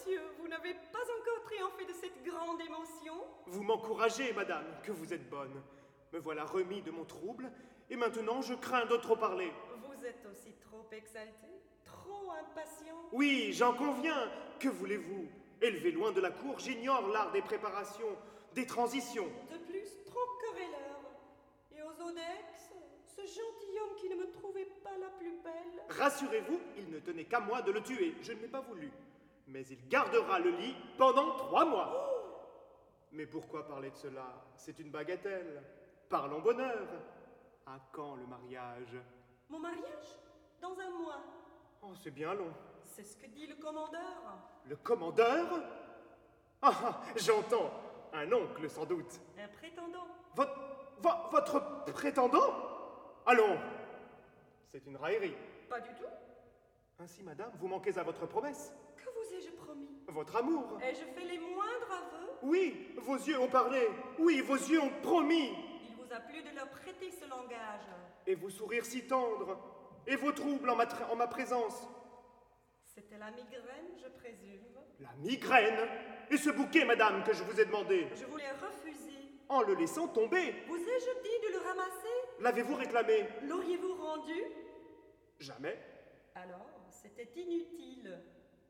monsieur, vous n'avez pas encore triomphé de cette grande émotion? Vous m'encouragez, madame, que vous êtes bonne. Me voilà remis de mon trouble, et maintenant je crains de trop parler. Vous êtes aussi trop exalté, trop impatient. Oui, j'en conviens. Que voulez-vous? Élevé loin de la cour, j'ignore l'art des préparations, des transitions. De plus, trop querelleur. Et aux Odex, ce gentilhomme qui ne me trouvait pas la plus belle. Rassurez-vous, il ne tenait qu'à moi de le tuer. Je ne l'ai pas voulu. Mais il gardera le lit pendant 3 mois. Mais pourquoi parler de cela? C'est une bagatelle. Parlons bonheur. À quand le mariage? Mon mariage? Dans 1 mois. Oh, c'est bien long. C'est ce que dit le commandeur. Le commandeur? Ah, j'entends. Un oncle, sans doute. Un prétendant. Votre prétendant? Allons. C'est une raillerie. Pas du tout. Ainsi, madame, vous manquez à votre promesse. Que vous ai-je promis? Votre amour. Ai-je fait les moindres aveux? Oui, vos yeux ont parlé. Oui, vos yeux ont promis. Il vous a plu de leur prêter ce langage. Et vos sourires si tendres. Et vos troubles en ma présence. C'était la migraine, je présume. La migraine? Et ce bouquet, madame, que je vous ai demandé? Je vous l'ai refusé. En le laissant tomber. Vous ai-je dit de le ramasser? L'avez-vous réclamé? L'auriez-vous rendu? Jamais. Alors, c'était inutile.